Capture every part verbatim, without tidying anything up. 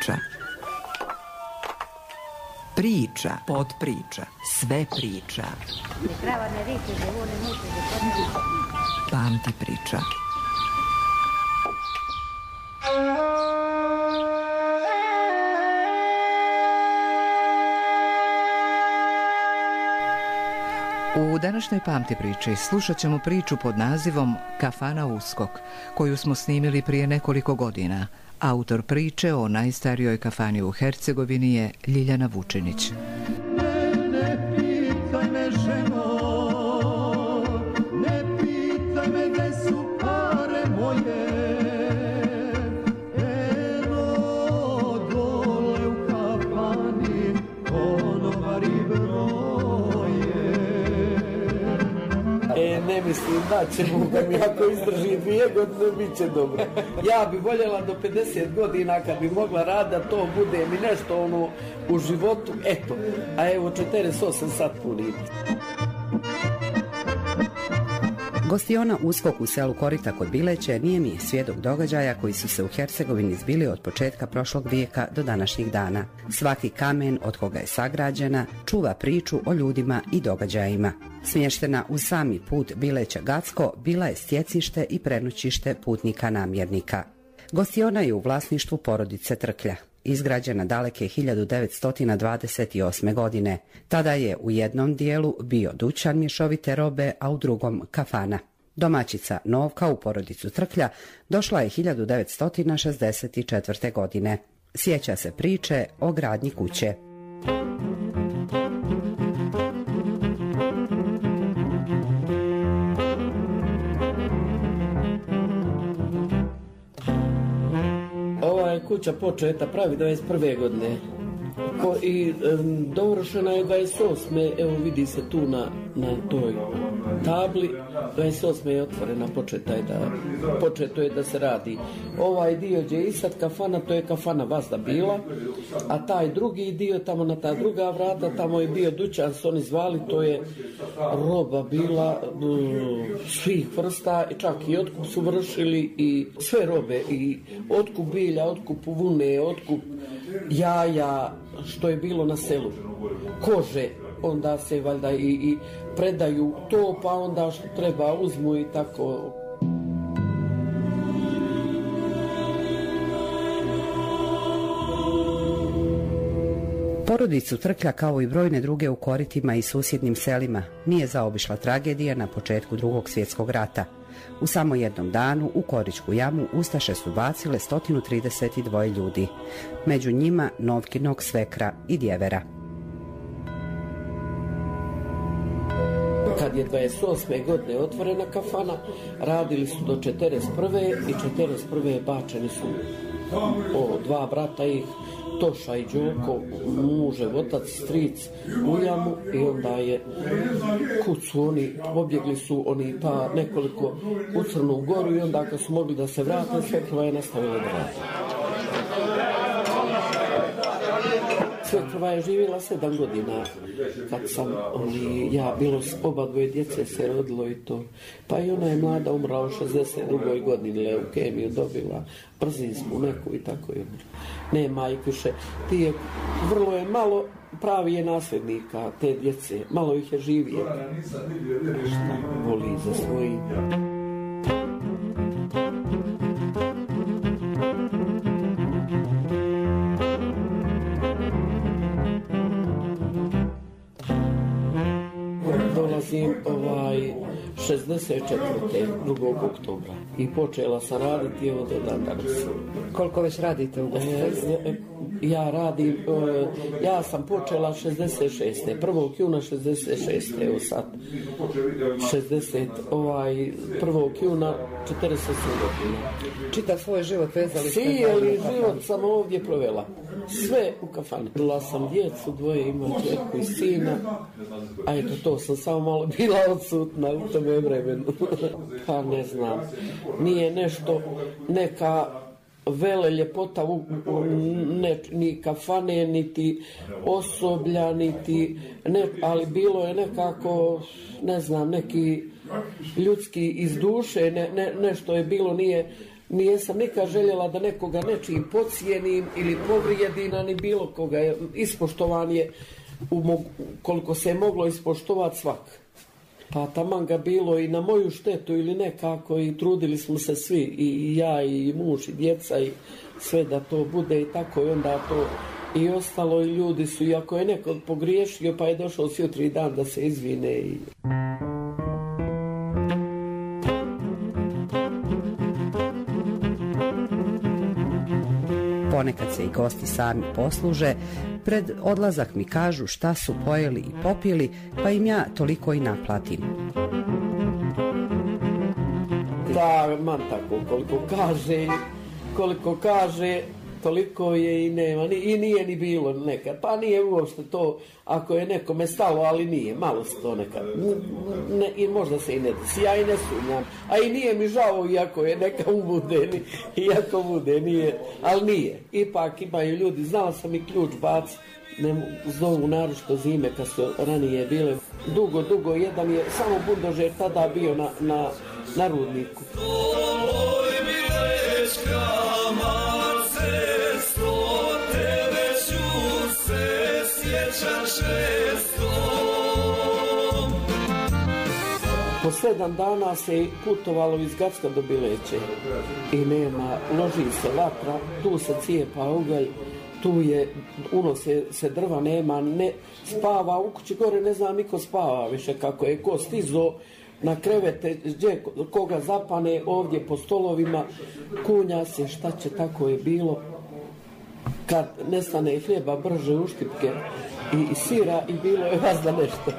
priča. Priča, podpriča, sve priča. Pamti priča. U današnjoj Pamti priči slušat ćemo priču pod nazivom Kafana Uskok, koju smo snimili prije nekoliko godina. Autor priče o najstarijoj kafani u Hercegovini je Ljiljana Vučinić. Ne mislim da ćemo da mi ako izdrži dvije godine bit će dobro. Ja bi voljela do pedeset godina kad bi mogla raditi da to bude mi nešto ono u životu, eto, a evo četrdeset osam sad punim. Gostiona Uskok u selu Korita kod Bileće nije mi svjedok događaja koji su se u Hercegovini zbili od početka prošlog vijeka do današnjih dana. Svaki kamen od koga je sagrađena čuva priču o ljudima i događajima. Smještena uz sami put Bileća-Gacko bila je stjecište i prenoćište putnika namjernika. Gostiona je u vlasništvu porodice Trklja, izgrađena daleke hiljadu devetsto dvadeset osme. godine. Tada je u jednom dijelu bio dućan mješovite robe, a u drugom kafana. Domaćica Novka u porodicu Trklja došla je hiljadu devetsto šezdeset četvrte. godine. Sjeća se priče o gradnji kuće. Kuća početa pravi dvadeset prve. godine Ko, i um, dovršena je dvadeset osme. Evo vidi se tu na, na toj tabli, dvadeset osme je otvorena, početa je da, početo je da se radi. Ovaj dio gdje je i sad kafana, to je kafana Vazda bila, a taj drugi dio, tamo na ta druga vrata, tamo je bio dućan, su oni zvali, to je roba bila um, svih vrsta, čak i otkup su vršili i sve robe, i otkup bilja, otkup vune, otkup jaja, što je bilo na selu, kože, onda se valjda i, i predaju to, pa onda što treba uzmu i tako. Porodicu Trklja, kao i brojne druge u Koritima i susjednim selima, nije zaobišla tragedija na početku Drugog svjetskog rata. U samo jednom danu u Koričku jamu ustaše su bacile sto trideset dva ljudi, među njima Novkinog svekra i djevera. Kad je dvadeset osme. godine otvorena kafana, radili su do četrdeset prve. i četrdeset prve. bačeni su o, dva brata ih, Toša i Đoko, mužev otac, stric, u jamu, i onda je kud su oni, pobjegli su oni pa nekoliko u Crnu Goru, i onda kad su mogli da se vrate, svekrva je nastavila da radi. Svekrva je živjela sedam godina kad sam oni, ja bilo oba dvoje djece se rodilo i to. Pa i ona je mlada umrla u šezdeset drugoj. godini, leukemiju dobila, brzinsku neku i tako je umrla. Nema ih više. Ti je, vrlo je malo pravi je nasljednika te djece, malo ih je živije. Šta voli za svojim. Dolazim ovaj šezdeset četvrte. drugog oktobra i počela sam raditi evo do dan danas. Koliko već radite u gostiteljstvu? Ja radim, ja sam počela šezdeset šeste. prvog juna šezdeset šeste. Evo sad šezdeset ovaj prvog juna četrdeset osme. godina. Čitav svoj život vezali ste? Cijeli život sam ovdje provela. Sve u kafani. Bila sam djecu, dvoje imam čerku i sina. A eto, to sam samo malo bila odsutna u tome vremenu. Pa ne znam. Nije nešto, neka vele ljepota u, u, ne, ni kafane, niti osoblja, niti ne, ali bilo je nekako, ne znam, neki ljudski iz duše, ne, ne, nešto je bilo, nije Nijesam nikad željela da nekoga nečim podcijenim ili povrijedim, ni bilo koga. Ispoštovan je u koliko se je moglo ispoštovati svak. Pa taman ga bilo i na moju štetu ili nekako i trudili smo se svi, i ja i muž i djeca i sve da to bude i tako i onda to i ostalo i ljudi su, i ako je neko pogriješio pa je došao sjutri dan da se izvine i... Ponekad se i gosti sami posluže, pred odlazak mi kažu šta su pojeli i popili, pa im ja toliko i naplatim. Da, man tako, koliko kaže, koliko kaže, toliko je i nema, i nije ni bilo nekad, pa nije uopšte to, ako je nekome stalo, ali nije, malo se to nekad, ne, i možda se i ne desi, ja i ne sumnjam, a i nije mi žao, iako je neka bude, iako bude, nije, ali nije, ipak imaju ljudi, znala sam i ključ baci, ne zovu naročito zime kad su ranije bile, dugo, dugo, jedan je samo buldožer tada bio na, na, na rudniku. Po sedam dana se putovalo iz Gacka do Bileće i nema, loži se vatra, tu se cijepa ugalj, tu je, unose se drva, nema, ne spava u kući gore, ne znam niko spava više, kako je ko stizo na krevete, gdje koga zapane, ovdje po stolovima, kunja se, šta će, tako je bilo. Kad nestane hljeba, brže uštipke i, i sira i bilo je vazda nešto.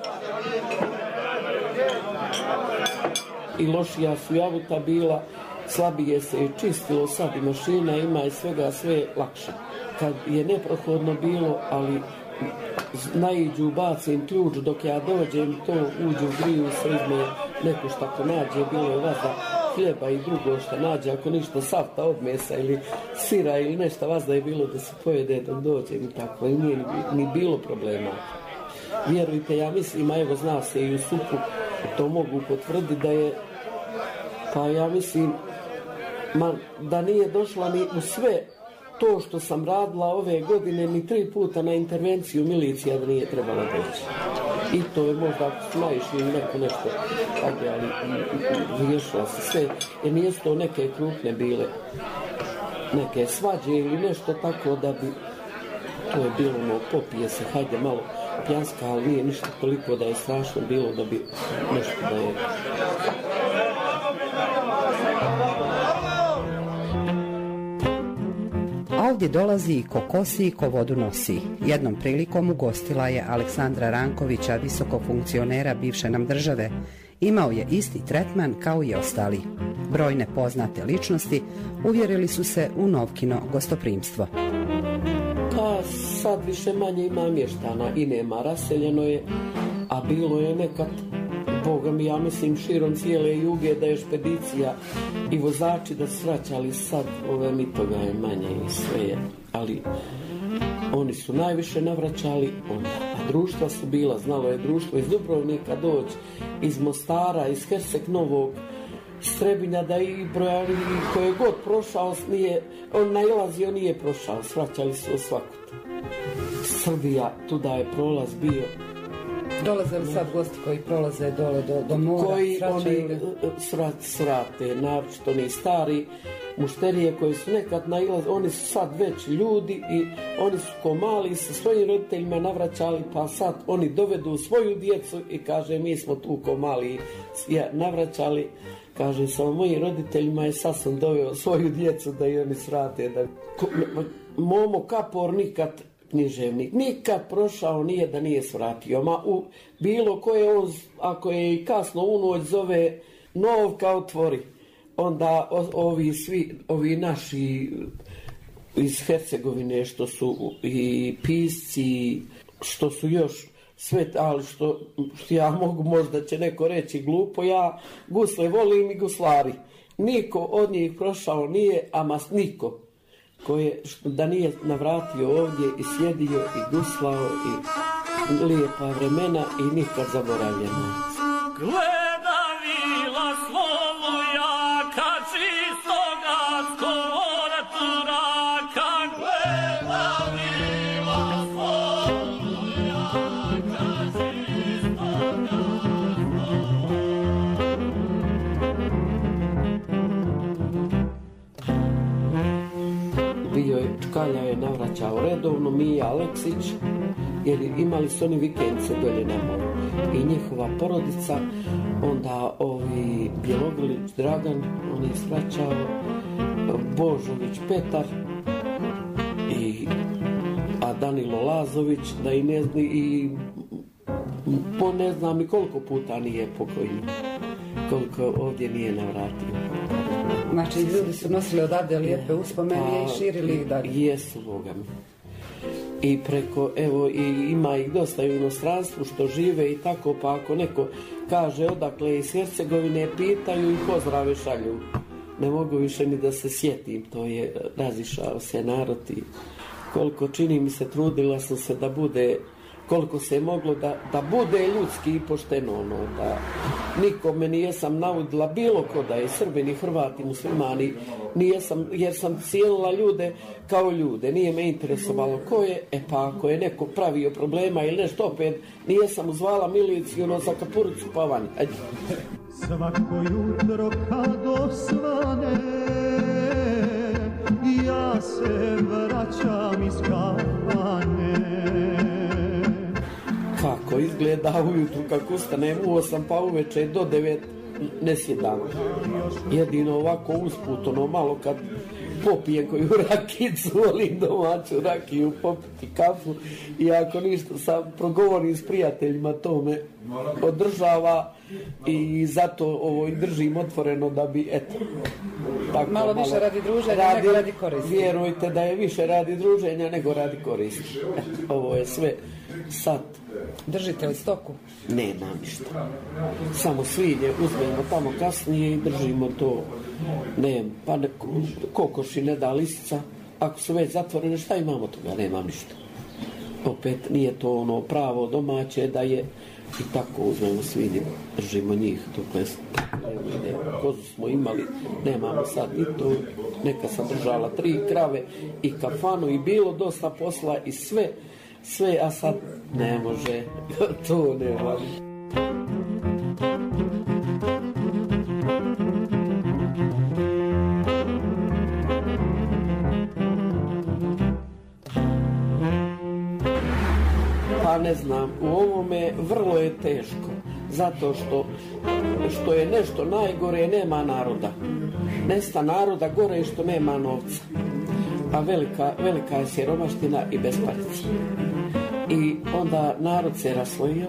I lošija su jabuta bila, slabije se i čistilo, sad i mašina ima i svega, sve lakše. Kad je neprohodno bilo, ali naiđu, bacim ključ, dok ja dođem, to uđu u griju, sredme neko što ako nađe, bilo je vazda hljeba i drugo što nađe, ako ništa safta od mesa ili sira ili nešto, vazda je bilo da se pojede dok dođem i tako, i nije ni bilo problema. Vjerujte, ja mislim, a evo zna se i u supu, to mogu potvrditi da je, pa ja mislim, man, da nije došla ni u sve to što sam radila ove godine, ni tri puta na intervenciju milicija da nije trebala doći. I to je možda ako su naišli neko nešto, tako, ali riješila se sve, jer nije to neke krupne bile, neke svađe ili nešto tako da bi, to je bilo, no, popije se, hajde malo pljaska, ali nije ništa toliko da je strašno bilo da bi nešto da je... A ovdje dolazi i ko kosi i ko vodu nosi. Jednom prilikom ugostila je Aleksandra Rankovića, visokog funkcionera bivše nam države. Imao je isti tretman kao i ostali. Brojne poznate ličnosti uvjerili su se u Novkino gostoprimstvo. Pa sad više manje ima mještana i nema, raseljeno je, a bilo je nekad, Boga mi, ja mislim širom cijele Juge da je špedicija i vozači da su vraćali, sad ove mi toga je manje i sve je, ali oni su najviše navraćali, onda, a društva su bila, znalo je društvo iz Dubrovnika doći, iz Mostara, iz Herceg Novog, Strebinja, da i brojali koje god prošao, nije, on nailazio, nije prošao, svraćali su svakut. Srbija, tuda je prolaz bio. Dolaze li sad gosti koji prolaze dole do, do mora? Koji oni srat, srate, naročito oni stari mušterije koji su nekad nailaze, oni su sad već ljudi i oni su ko mali sa svojim roditeljima navraćali, pa sad oni dovedu svoju djecu i kaže mi smo tu ko mali navraćali. Kaže, samo mojim roditeljima je sad sam doveo svoju djecu da i oni srate. Da... Momo Kapor nikad književnik, nikad prošao nije da nije svratio. Ma u bilo koje, on, ako je i kasno u noć zove Novka otvori, onda ovi svi, ovi naši iz Hercegovine što su i pisci, što su još sve, ali što, što ja mogu, možda će neko reći glupo, ja gusle volim i guslari. Niko od njih prošao nije, ama niko koje, da nije navratio ovdje i sjedio i guslao i lijepa vremena i nikad zaboravljena. Gleda vila Sloluja, kad čistoga Škalja je navraćao redovno, Mija Aleksić, jer imali su oni vikendice dolje na moru. I njihova porodica, onda ovi Bjelogrlić Dragan, on je svraćao, Božović Petar, i, a Danilo Lazović, da i ne zna, i po ne znam i koliko puta nije pokojni, koliko ovdje nije navratio. Znači, ljudi su nosili odavde lijepe uspomene i širili ih dalje. Jesu, Boga mi. I preko, evo, i ima ih dosta u inostranstvu što žive i tako, pa ako neko kaže odakle iz Hercegovine, pitaju i pozdrave šalju. Ne mogu više ni da se sjetim, to je, razišao se narod i koliko čini mi se, trudila sam se da bude, koliko se je moglo da, da bude ljudski i pošteno, ono, da nikome nijesam naudila bilo ko da je Srbi, ni Hrvati, muslimani, nijesam, jer sam cijelila ljude kao ljude, nije me interesovalo ko je, e pa ako je neko pravio problema ili nešto opet, nijesam uzvala miliciju, no za kapuricu pa vani, ajde. Svako jutro kad osvane, ja se vraćam iz kafane. Kako izgleda ujutru kako ustanem u osam pa uveče do devet ne sjedam. Jedino ovako usput, ono malo kad popijem koju rakicu, volim domaću rakiju, popiti kafu i ako ništa sam progovorim s prijateljima, to me održava i zato ovo i držim otvoreno da bi, eto, tako, malo više malo, radi druženja radi, nego radi koristi. Vjerujte da je više radi druženja nego radi koristi. Eto, ovo je sve sad. Držite li stoku? Nema ništa. Samo svinje uzmemo tamo kasnije i držimo to. Ne, pa ne, kokoši ne da lisica. Ako su već zatvorene, šta imamo toga? Nema ništa. Opet nije to ono pravo domaće da je i tako uzmemo svinje, držimo njih. Dokle, kozu smo imali, nemamo sad i to. Neka sam držala tri krave i kafanu i bilo dosta posla i sve. Sve, a sad ne može, to ne može. Pa ne znam, u ovome vrlo je teško, zato što, što je nešto najgore, nema naroda. Nesta naroda gore je što nema novca. A velika, velika je siromaština i bespartica. I onda narod se raslojio.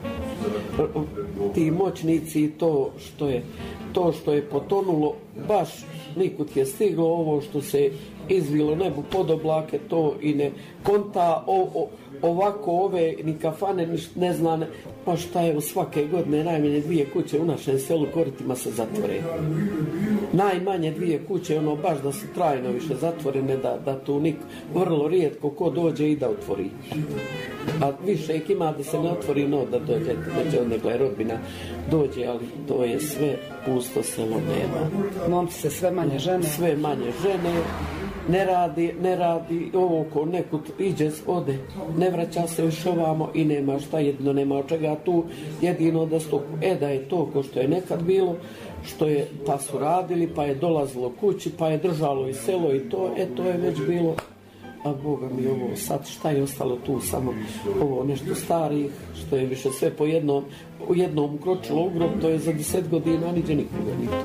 Ti moćnici, to što je, to što je potonulo, baš nikud je stiglo, ovo što se izvilo nebu pod oblake, to i ne konta o, o, ovako ove ni kafane, ni ne zna, pa šta je u svake godine najmanje dvije kuće u našem selu Koritima se zatvore. Najmanje dvije kuće, ono baš da su trajno više zatvorene, da, da tu niko, vrlo rijetko ko dođe i da otvori. A više ih ima da se ne otvori, no da dođe, dođe od nekla rodbina dođe, ali to je sve pusto selo, nema. Momci se sve manje žene. Sve manje žene. Ne radi, ne radi, ovo ko nekud iđe, ode, ne vraća se još ovamo i nema šta, jedino nema od čega tu, jedino da stopu. E da je to ko što je nekad bilo, što je, pa su radili, pa je dolazilo kući, pa je držalo i selo i to, e to je već bilo, a Boga mi ovo sad šta je ostalo tu, samo ovo nešto starih, što je više sve po jednom, u jednom ukročilo u grob, to je za deset godina, niđe nikoga nito.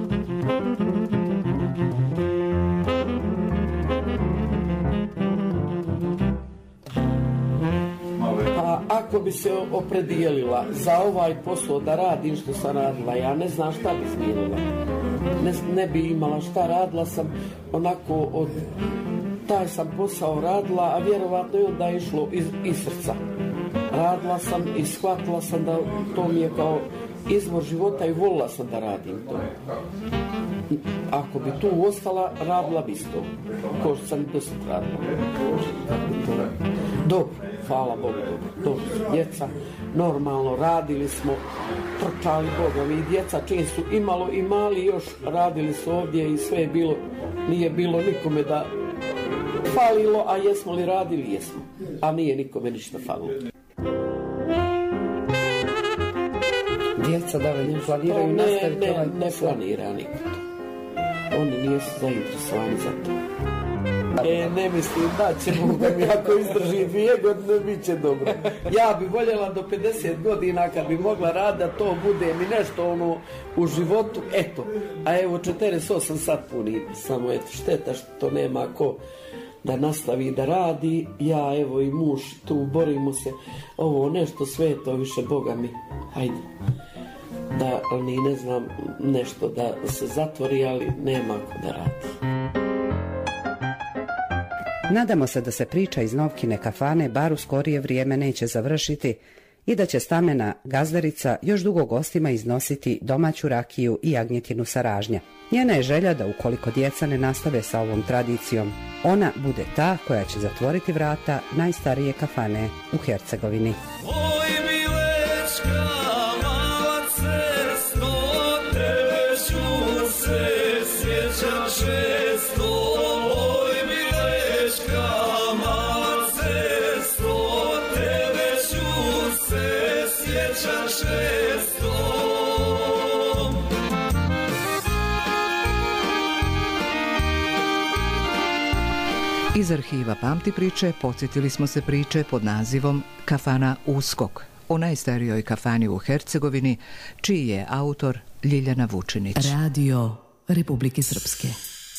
Ako bi se opredijelila za ovaj posao da radim što sam radila, ja ne znam šta bi smijenila. Ne, ne bi imala šta, radila sam onako od taj sam posao radila, a vjerovatno je onda išlo iz, iz srca. Radila sam i shvatila sam da to mi je kao izvor života i volila sam da radim to. Ako bi tu ostala, radila bi to. Ko što sam i dosta radila. Dobro, hvala Bogu, dobro. Dobro, djeca, normalno radili smo, trčali Boga mi, djeca čim su imalo i mali još radili su ovdje i sve je bilo, nije bilo nikome da falilo, a jesmo li radili, jesmo. A nije nikome ništa falilo. Djeca da li ne planiraju ne, nastaviti ne, ovaj ne planira niko. Oni nisu zainteresovani za to. E, ne mislim da ćemo, da mi ako izdrži dvije godine, bit će dobro. Ja bi voljela do pedeset godina kad bi mogla raditi da to bude mi nešto ono u životu, eto. A evo četrdeset osam sad puni, samo eto šteta što nema ko da nastavi da radi. Ja evo i muž tu borimo se, ovo nešto sveto više, Boga mi, hajde. Da, ni ne znam, nešto da se zatvori, ali nema ko da radi. Nadamo se da se priča iz Novkine kafane bar u skorije vrijeme neće završiti i da će stamena gazdarica još dugo gostima iznositi domaću rakiju i jagnjetinu sa Ražnja. Njena je želja da ukoliko djeca ne nastave sa ovom tradicijom, ona bude ta koja će zatvoriti vrata najstarije kafane u Hercegovini. Iz arhiva Pamti priče podsjetili smo se priče pod nazivom Kafana Uskok, o najstarijoj kafani u Hercegovini, čiji je autor Ljiljana Vučinić. Radio Republike Srpske.